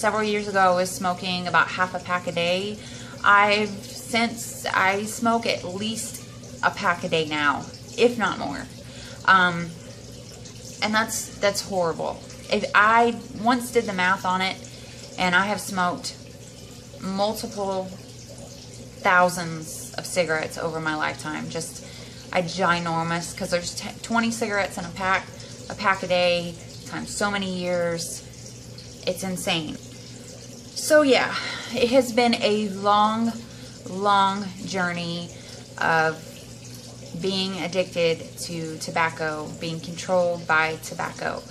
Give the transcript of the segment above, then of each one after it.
several years ago, I was smoking about half a pack a day. Since I smoke at least a pack a day now, if not more. And that's horrible. If I once did the math on it, and I have smoked multiple thousands of cigarettes over my lifetime, just ginormous, because there's 20 cigarettes in a pack a day, times so many years. It's insane. So yeah, it has been a long journey of being addicted to tobacco, being controlled by tobacco.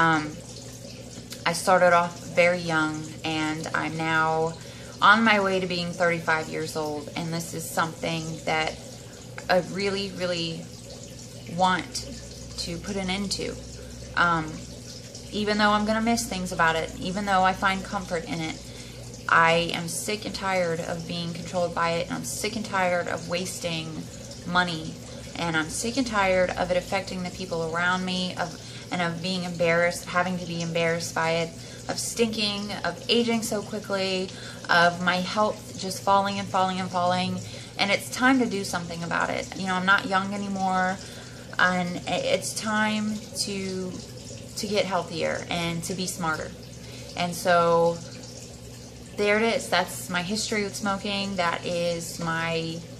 I started off very young, and I'm now on my way to being 35 years old, and this is something that I really want to put an end to. Even though I'm going to miss things about it, even though I find comfort in it, I am sick and tired of being controlled by it, and I'm sick and tired of wasting money, and I'm sick and tired of it affecting the people around me, and of being embarrassed, having to be embarrassed by it, of stinking, of aging so quickly, of my health just falling and falling and falling, and it's time to do something about it. You know, I'm not young anymore, and it's time to get healthier and to be smarter. And so there it is. That's my history with smoking. That is my